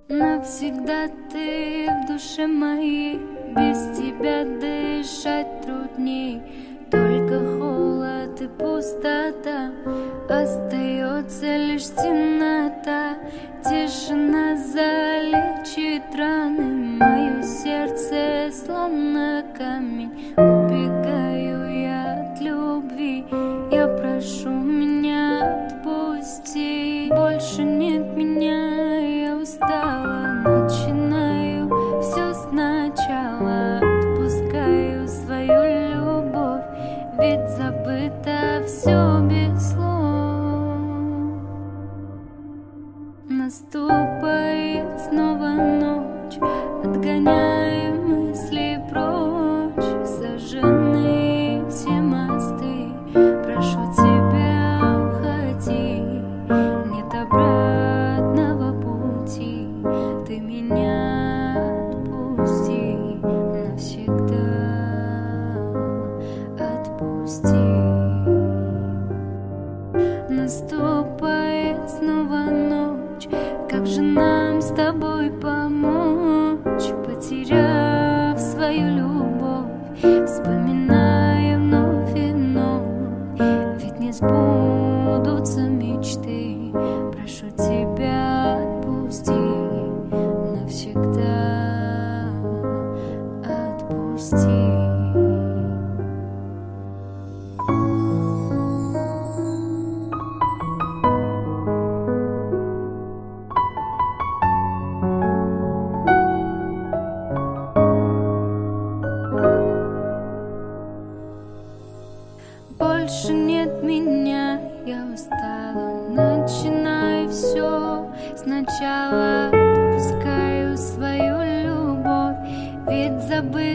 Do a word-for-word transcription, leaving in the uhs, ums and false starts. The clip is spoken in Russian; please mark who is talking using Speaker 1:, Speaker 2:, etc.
Speaker 1: Навсегда ты в душе моей, без тебя дышать трудней. Только холод и пустота, остается лишь темнота. Тишина залечит раны, мое сердце словно камень. Убегаю я от любви, я прошу меня отпусти. Больше нет меня, я устала, начинаю все сначала. Отпускаю свою любовь, ведь забыто все без слов. Наступает снова ночь, отгоняем мысли прочь. Сожжены все мосты, прошу тебя, уходи. Нет обратного пути, ты меня отпусти навсегда. Отпусти. Наступает снова ночь, как же нам с тобой помочь? Потеряв свою любовь, вспоминая вновь и вновь, ведь не сбудутся мечты. Прошу тебя, отпусти навсегда. Отпусти. Больше нет меня, я устала, начинаю все сначала. Отпускаю свою любовь, ведь забыла.